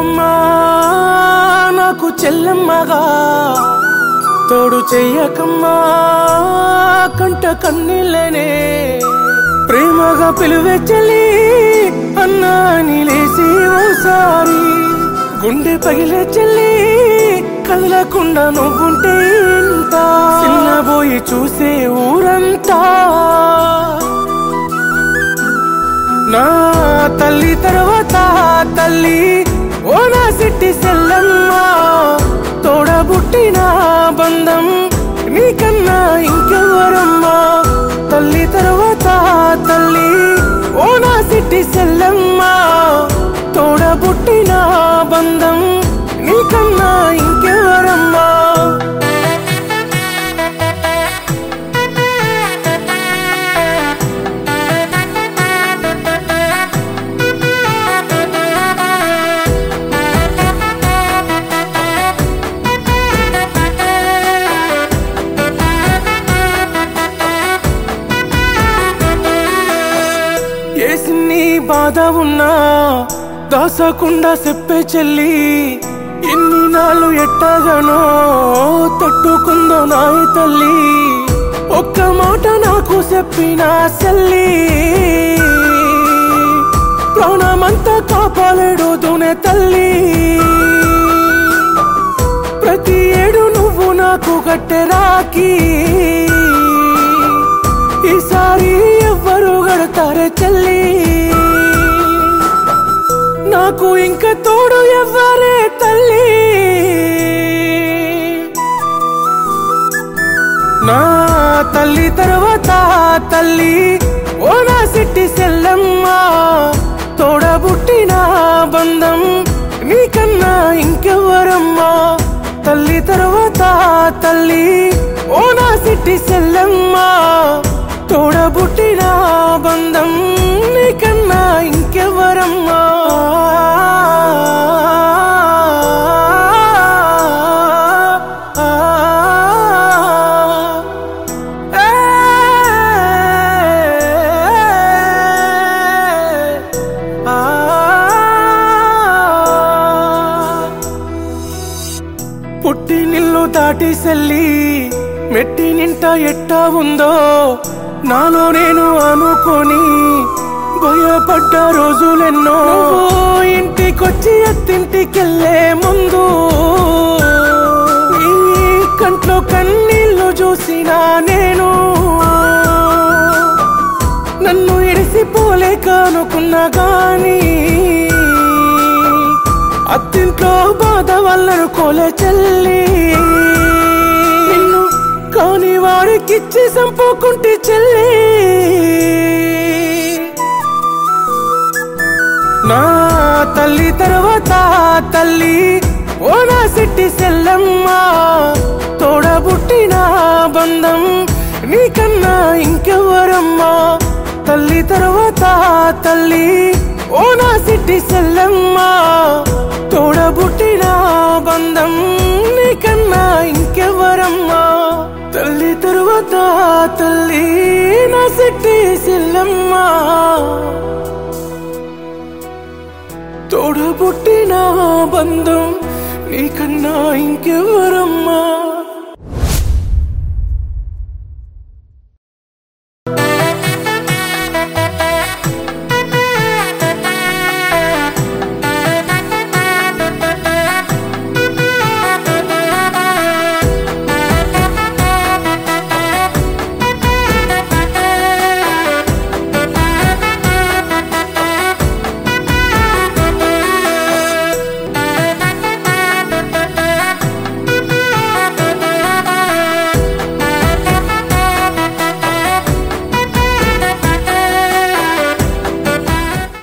చెల్లెమ్మా నాకు చెల్లెమ్మగా తోడు చెయ్యకమ్మా కంట కన్నీళ్ళనే ప్రేమగా పిలువే చెల్లి అన్నా నిలేసి ఓసారి గుండె పగిలే చెల్లి కదలకుండా నువ్వుంటే ఇంత చిన్నబోయి చూసే ఊరంతా నా తల్లి తర్వాత తల్లి ఓ నా సిట్టి సెల్లమ్మ తోడబుట్టిన బంధం నీకన్నా ఇంకెవరమ్మా తల్లి తర్వాత తల్లి ఓ నా సిట్టి సెల్లమ్మ తోడబుట్టిన బంధం నీకన్నా ఇంకెవరమ్మా ఏసిన్ని బాధ ఉన్నా దాసకుండా చెప్పే చెల్లి ఎన్ని నాళ్ళు ఎట్టగానో తట్టుకుందో నాయ తల్లి ఒక్క మాట నాకు చెప్పిన చెల్లి ప్రాణమంతా కాపాడేడుతూనే తల్లి ప్రతి ఏడు నువ్వు నాకు కట్టె రాకి ఈసారి ఎవ్వరు గడతారే చెల్లి నాకు ఇంకా తోడు ఎవ్వరే తల్లి నా తల్లి తర్వాత తల్లి ఓ నా సిట్టి సెల్లమ్మ తోడబుట్టిన బంధం నీకన్నా ఇంకెవరమ్మా తల్లి తర్వాత తల్లి ఓ నా సిట్టి సెల్లమ్మ తోడబుట్టిన బంధం నీకన్నా ఇంకెవరమ్మా పుట్టి నిల్లు దాటి సెల్లి మెట్టి నింట ఎట్టా ఉందో నాలో నేను అనుకొని భయపడ్డ రోజులెన్నో ఇంటికొచ్చి అత్తింటికెళ్ళే ముందు నీ కంట్లో కన్నీళ్లు చూసినా నేను నన్ను ఎడిసిపోలేక అనుకున్నా గాని అత్తింట్లో బాధ వల్లనుకోలే చెల్లి నిన్ను కాని వాడికిచ్చి సంపుకుంటే చెల్లి నా తల్లి తర్వాత తల్లి ఓ నా సిట్టి సెల్లమ్మ తోడబుట్టిన బంధం నీకన్నా ఇంకెవరమ్మా తల్లి తర్వాత తల్లి ఓ నా సిట్టి సెల్లమ్మ తోడబుట్టిన బంధం నీకన్నా ఇంకెవరమ్మా తల్లి తరువాత తల్లి నా సిట్టి సెల్లమ్మ తోడబుట్టిన బంధం నీకన్నా ఇంకెవరమ్మా